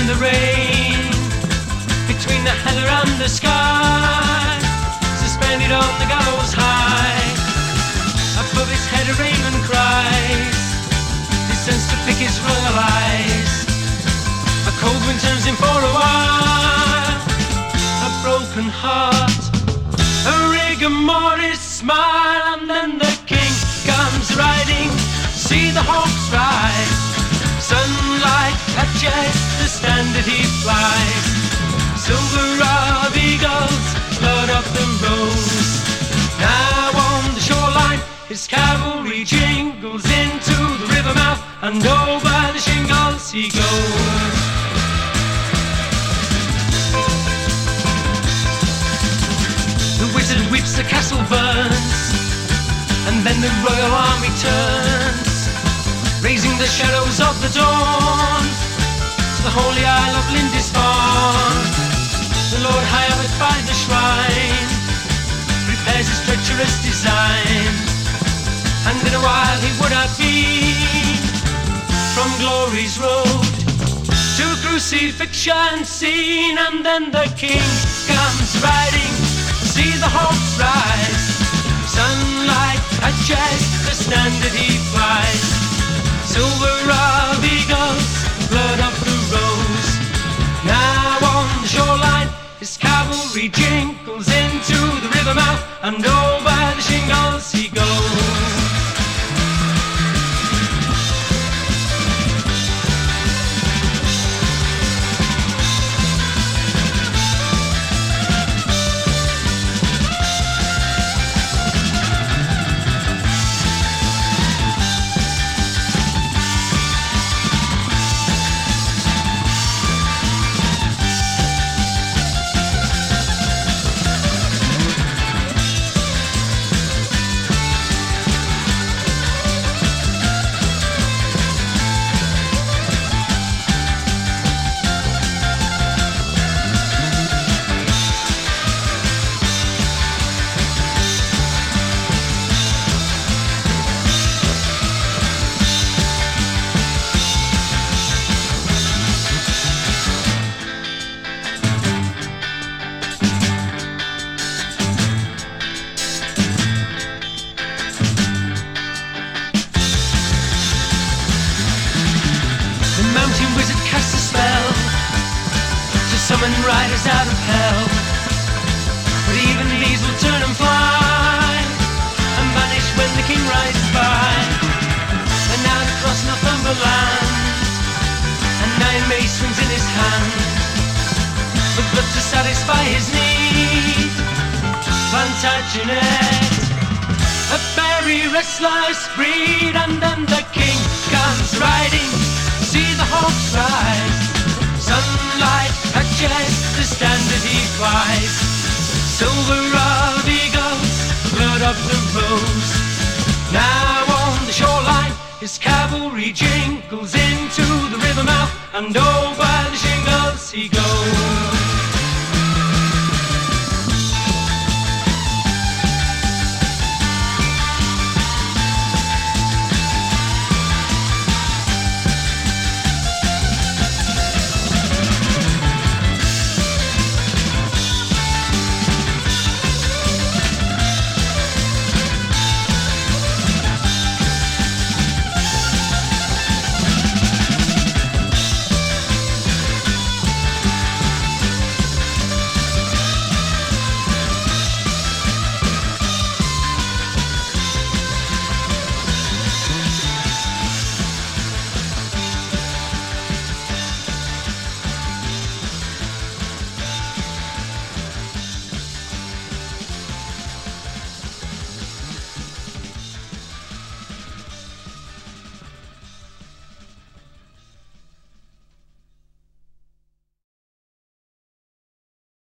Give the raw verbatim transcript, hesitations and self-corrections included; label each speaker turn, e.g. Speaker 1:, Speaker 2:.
Speaker 1: in the rain, between the heather and the sky, suspended on the gallows high. Above his head a raven cries, descends to pick his royal eyes. A cold wind turns him for a while, a broken heart, a rigor mortis smile. And then the king comes riding, see the hawks rise, sunlight catches the standard he flies. Silver of eagles, blood of the rose. Now on the shoreline his cavalry jingles, into the river mouth and over the shingles he goes. The wizard weeps, the castle burns, and then the royal army turns, raising the shadows of the dawn to the holy isle of Lindisfarne. The Lord high up by the shrine prepares his treacherous design, and in a while he would have been from glory's road to crucifixion seen. And then the king comes riding, see the hawks rise, sunlight catches the standard he flies. Silver of eagles, blood of the rose. Now on the shoreline his cavalry jingles, into the river mouth and over the shingles he goes. Summon riders out of hell, but even these will turn and fly and vanish when the king rides by. And now across Northumberland, and nine mace swings in his hand, with blood to satisfy his need. Plantagenet, a very restless breed. And then the king comes riding, see the hawks rise, sunlight catches the standard he flies. Silver of eagles, blood of the rose. Now on the shoreline his cavalry jingles, into the river mouth and over